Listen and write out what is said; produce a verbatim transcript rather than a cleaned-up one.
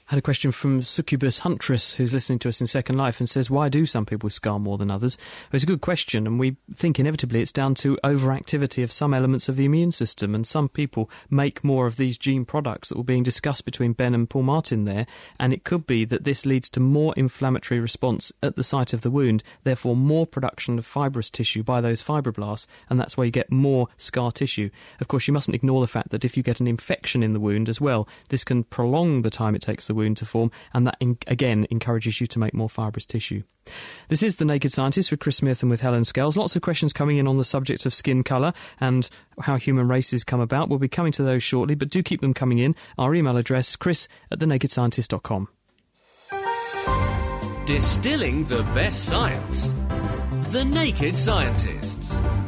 I had a question from Succubus Huntress, who's listening to us in Second Life, and says, why do some people scar more than others? Well, it's a good question, and we think inevitably it's down to overactivity of some elements of the immune system, and some people make more of these gene products that were being discussed between Ben and Paul Martin there, and it could be that this leads to more inflammatory response at the site of the wound, therefore more production of fibrous tissue by those fibroblasts, and that's why you get more scar tissue. Of course, you mustn't ignore the fact that if you get an infection in the wound as well, this can prolong the time it takes the wound to form, and that in, again encourages you to make more fibrous tissue. This is The Naked Scientist with Chris Smith and with Helen Scales. Lots of questions coming in on the subject of skin colour and how human races come about. We'll be coming to those shortly, but do keep them coming in. Our email address, chris at the naked scientist dot com. Distilling the best science. The Naked Scientists.